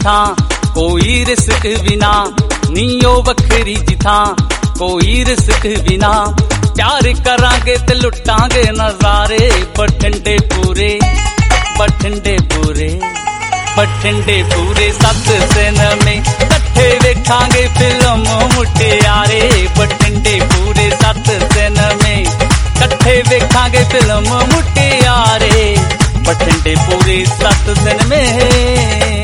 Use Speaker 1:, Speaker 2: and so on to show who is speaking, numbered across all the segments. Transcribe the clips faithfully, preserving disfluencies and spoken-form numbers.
Speaker 1: जिथा कोई रिस्क बिना, नीओ वखरी जिथा कोई रिस्क बिना। प्यार करांगे ते लुटांगे नजारे, बठिंडे पूरे बठिंडे पूरे बठिंडे पूरे। सत दिन में कट्ठे वेखांगे फिल्म मुटियारे, बठिंडे पूरे सत दिन में कट्ठे वेखांगे फिल्म मुटियारे, बठिंडे पूरे सत दिन में।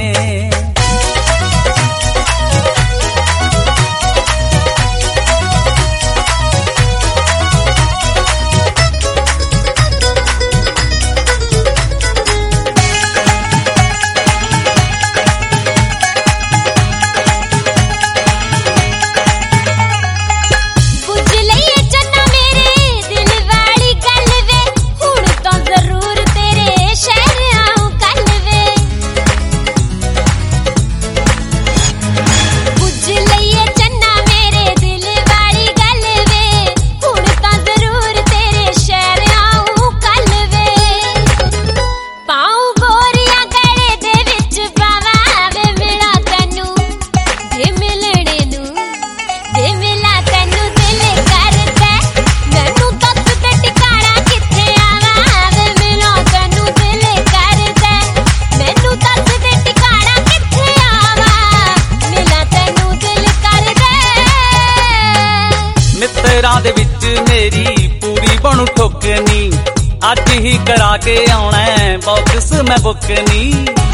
Speaker 1: मित्तरां दे विच मेरी पूरी बनू ठोकनी, अज ही करा के आउणा बॉक्स मैं बुकनी।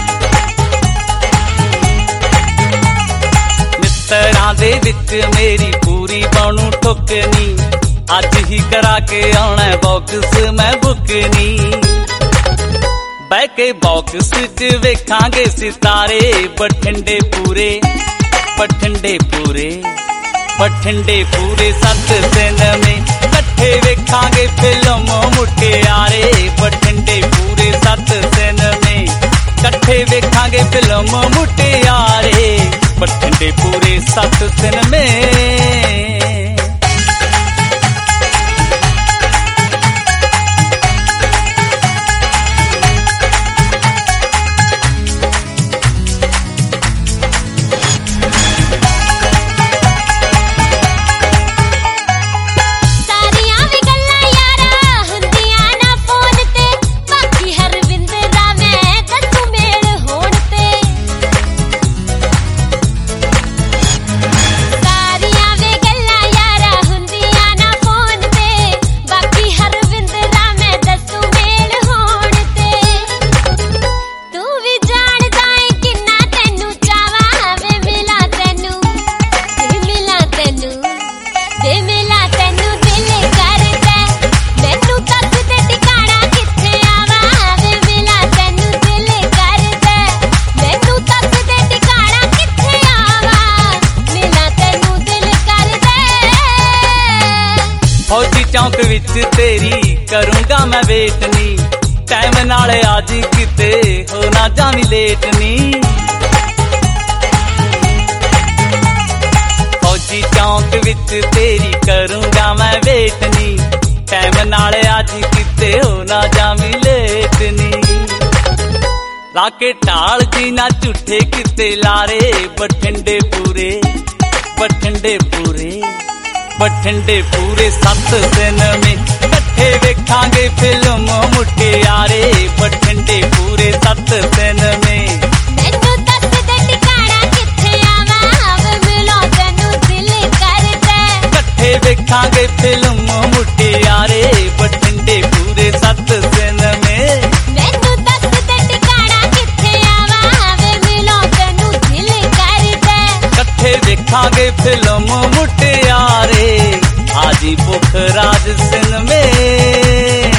Speaker 1: मित्तरां दे विच मेरी पूरी बनू ठोकनी, अज ही करा के आउणा बॉक्स मैं बुकनी। बह के बॉक्स च वेखांगे सितारे, बठिंडे पूरे बठिंडे पूरे बठिंडे पूरे। सत दिन में कट्ठे वेखांगे फिल्म मुटियारे, बठिंडे पूरे सत दिन में कट्ठे वेखांगे फिल्म मुटियारे, बठिंडे पूरे सत दिन में। फौजी चौक विच तेरी करूंगा मैं वेटनी, टाइम नाल आज किते हो ना जावी लेटनी। फौजी चौक विच तेरी करूंगा मैं वेटनी, टाइम नाल आज किते हो ना जावी लेटनी। लाके टाल जी ना झूठे किते लारे, बठिंडे पूरे बठिंडे पूरे बठिंडे पूरे। सत दिन में कट्ठे वेखांगे फिल्म मुटियारे, बठिंडे पूरे सत दिन में।
Speaker 2: मैनू दस दे ठिकाना किथे आवां, वे मिलो तैनू दिल करदा।
Speaker 1: कट्ठे वेखांगे फिल्म मुटियारे, बठिंडे पूरे सत दिन में।
Speaker 2: मैनू दस दे ठिकाना किथे आवां, वे मिलो तैनू दिल करदा।
Speaker 1: कट्ठे वेखांगे फिल्म मुटियारे, आजी पुखराज सिंह में।